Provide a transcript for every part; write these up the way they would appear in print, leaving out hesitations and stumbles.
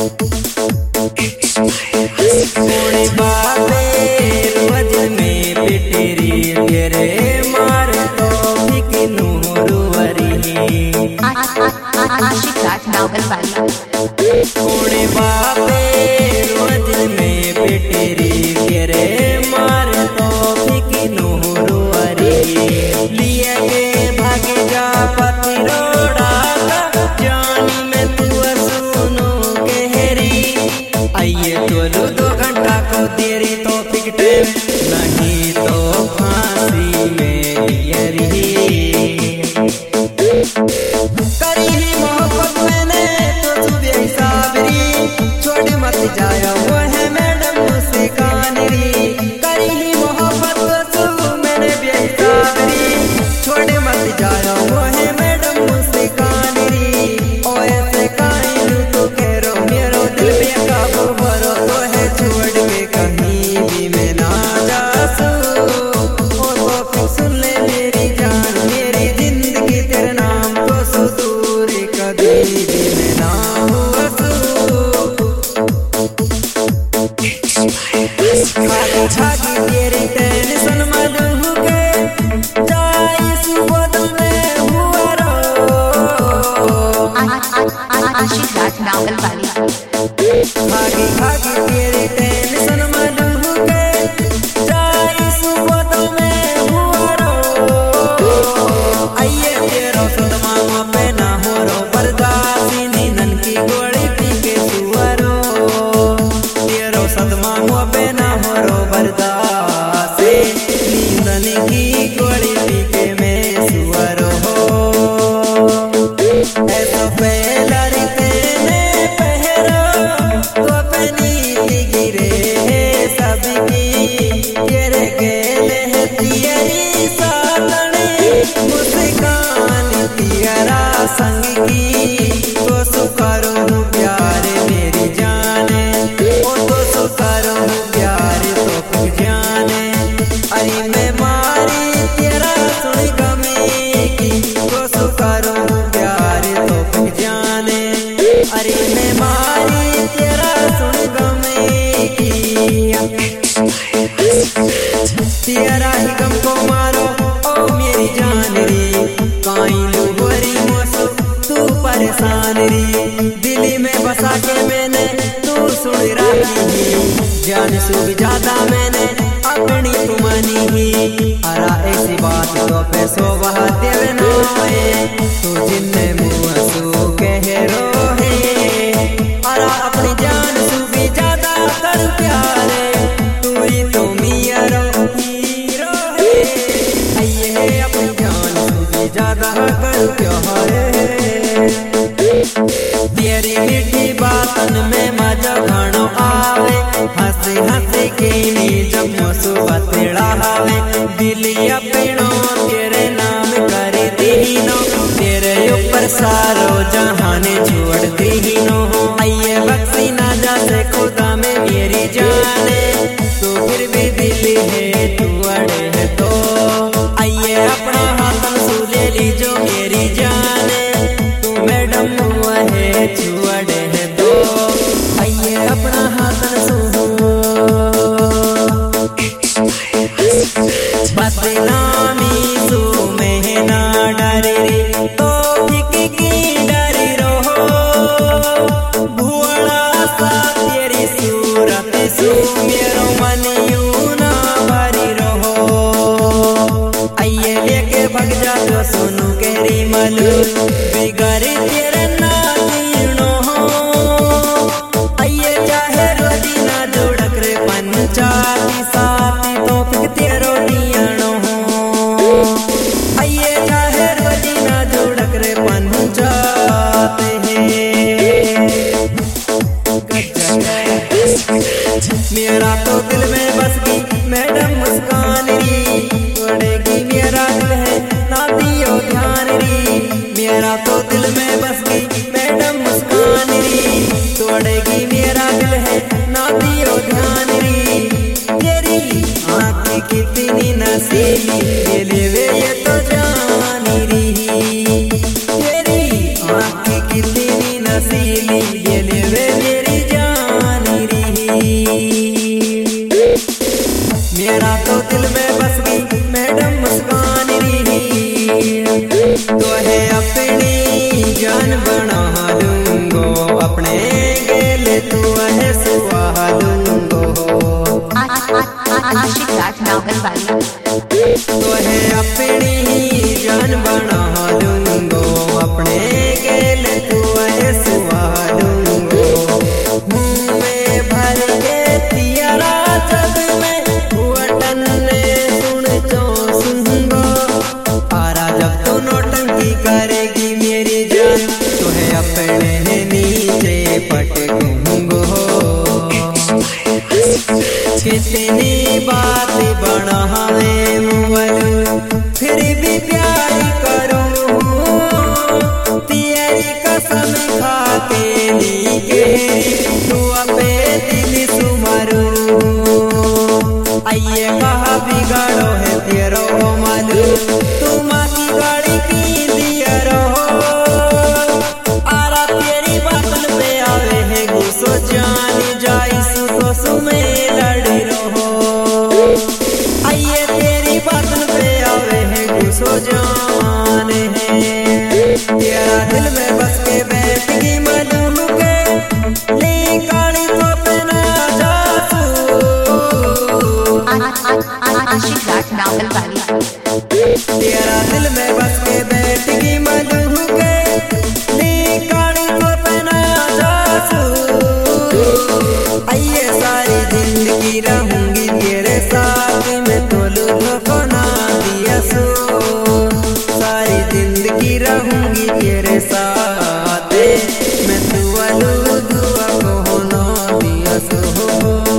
थोड़े बाबे वजन में पिटेरी तेरे मार तो फिकनू रुवरी आशिक राज नावल वाली। थोड़े बाबे वजन में पिटेरी तेरे मार तो फिकनू रुवरी लिए के भागे जा पति रोड़ा जानी में तू सुनो कहरी आइए तो 2 घंटा को तेरी तो फिकटे नहीं तो फांसी में यरी करी ही मोहब्बत मैंने तो तू बेहिसाबरी छोड़ मत जाया वो है मैडम मुझसे कानरी करी ही मोहब्बत तो तू मैंने बेहिसाबरी छोड़ मत जाया वो है मैडम मुझसे कानरी ओ ऐसे काइलू तो कह रो मेरो दिल बेकाबू भरो तो है छोड़ के कहीं भी मैं ना जा सू ओ तो सुन ले मेरी जान मेरी जिंदगी तेरे नाम तो सुदूर कभी भी मैं ना हुआ छागी तेरी टेंशन मलू के जाई सुबोध में हुआ रो आशिक राज नावल वाली। भागी भागी तेरी टेंशन मलू के जाई सुबोध में हुआ रो आइए तेरो सदमा पे ना हो रो बर्दाश्त नींदन की गोली पी के सुअरो तेरो सदमा पे ना हो रो बर्दाश्त नींदन की गोली पी के मैं सुअरो ऐसा पहला तेने पहरो तो अपनी गिरे सबकी तेरे गेले है तियरी सातने मुस्कान तियरा संग की तो सुकरो प्यार मेरी जाने ओ तो सुकरो प्यार तो फिर जाने अरे मैं मारी तेरा सुन गमे की तो सुकरो प्यार तो फिर जाने अरे मैं मारी तेरा सुन गमे की तेरा ही गम को मारो ओ मेरी जान रे काइलू गोरी मोसो तू परेशान रे दिल्ली में बसा के मैंने तू सुन रही जान से भी ज्यादा मैंने अपनी तुमानी ही अरा ऐसी बात तो पैसों बहा देवे ना तो जिन्ने मुँह सो कह रो है अरा अपनी जान से भी ज्यादा कर प्यारे तू ही तो मिया रो हीरो है आइए अपनी जान से भी ज्यादा कर प्यारे तेरी मीठी बातन में मजा घणो आवे हंसी हंसी के नी जब सुबह तेरा हावे दिली अपनो तेरे नाम कर दीनो तेरे ऊपर सारो जहाने छोड़ दीनो आइए बख्शी ना जा से खुदा में मेरी जाने तो फिर भी दिल है तू अड़े है तो आइए अपना हाथ सूले लीजो मेरी जाने तू मैडम हुआ है छुअड़े है तो आइए अपना हाथ बदनामी सो में ना डरे रे तो ठीक की डरी रहो भुवड़ा सा तेरी सूरत सो मेरो मन यूं ना भरी रहो आइए लेके भग जा तो सुनो गहरी मलू बिगड़ तेरे ना दीनो आइए चाहे रोजी ना जोड़क रे पंचाती साथी तो फिर तेरो दियानो आइए चाहे रोजी ना जोड़क रे पंचाते मेरा तो दिल में बस गई मैडम मुस्कान री तोड़ेगी मेरा दिल है ना दियो ध्यान री मेरा तो दिल में बस गई मैडम मुस्कान री तोड़ेगी मेरा दिल है ना दियो ध्यान री तेरी आँखें कितनी नसीली ये लेवे ये तो जान री तेरी आँखें कितनी नसीली ये लेवे मेरी नावल वाली। तो है अपनी ही जान बना लूंगो, अपने गेल तू सुहा लूंगो। मुँह में भर के तियारा जब में वटन ने सुन चो सुनगो। आरा जब तू नौटंकी करेगी मेरी जान, तो है अपने नीचे पटकूंगो। कितनी बात बढ़ावे मुअल, फिर भी प्यार करूं। तेरी कसम खा के नी के तू अपे दिल सुमरू। आइए कहा बिगाड़ो है तेरो मालू, तुम की गाड़ी की दिया रहो। आरा तेरी बातन पे आवे है गुस्सो, जान जाई सु तो सुमे लड़ी रहो। आइए तेरी बातन पे आवे है गुस्सो, जान है तेरा दिल में बस के बैठ गई मलूम के ले काली तो पे ना जासू। आशिक राज नावल वाली। तेरा दिल में बस के बैठ गई मलूम के ले काली तो पे ना जासू। आइए सारी जिंदगी रहूंगी तेरे साथ में, तो लुत्फ ना दिया सो। सारी जिंदगी रहूंगी तेरे साथ मैं, तू दुआ को ना दिया सो।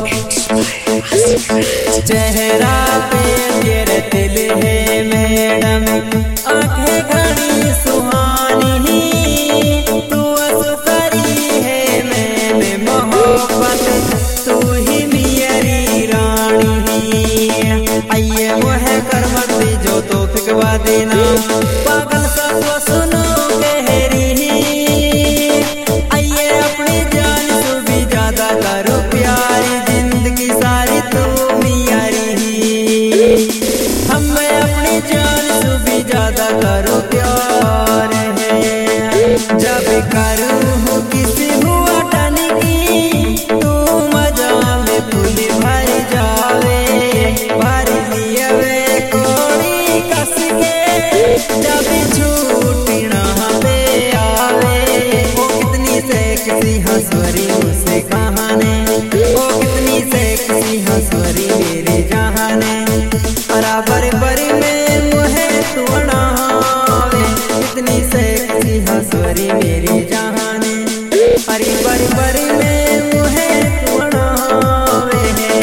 चेहरा पे तेरे दिल है मैडम, आंखें घड़ी सुहानी। तू असुकरी है मैंने मोहब्बत, तू ही मेरी रानी। आइए मोहे कर मत जो तो फिकवा देना, पागल सा तो सुनो गहरी। आइए अपनी जान से भी ज्यादा करो प्यारी, जिंदगी सारी तू मेरी। हमें अपनी जान से भी ज्यादा करो प्यार है। जब करूँ किसी हुआ टन की, तू मजा में फूल भर जावे। भर लिए वे कोड़ी कस के, जब छूटना पे आवे। ओ कितनी सेक्सी हंसवरी मुझसे कहाने, ओ कितनी सेक्सी हंसवरी मेरे जहाने। बराबर बरी में मुहे तुअना वे, कितनी सेक्सी हंसवरी मेरे जहाने। अरे बरी बरी में मुहे तुअना वे।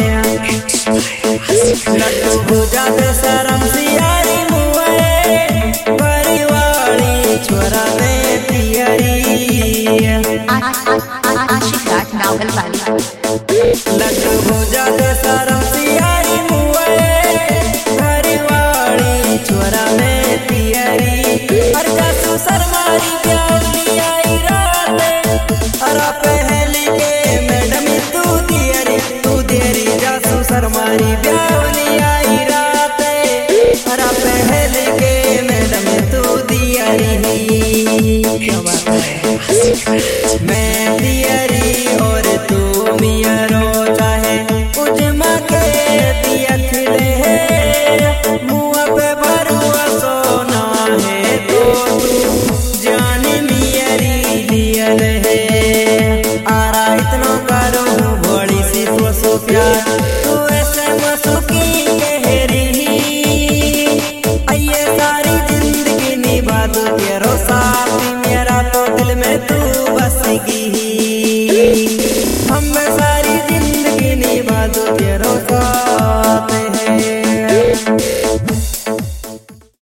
लड्डू भुजा दे शरम सियारी मुए, बरी वाली छोरा में पियरी। आशिक राज नावल वाली। लड्डू भुजा दे शरम सियारी मुए, बरी वाली छोरा में पियरी। हर जासू सरमारी प्याली आई रात, अरा पहली के मैडम तू देरी जासू सरमारी प्याली आई रात। अरा पहली के मैडम तू दियरी। मैं दियरी और तू मियरो, चाहे उजमा के दिया खिले। मुँह पे भरुआ सोना है तो तू जान मियरी लियल है। आरा इतना करो बड़ी सी तो सो प्यार, तू ऐसे मसुकी गहरी। आइए सारी जिंदगी निभा दो तेरो साथ, मेरा तो दिल में तू बसेगी।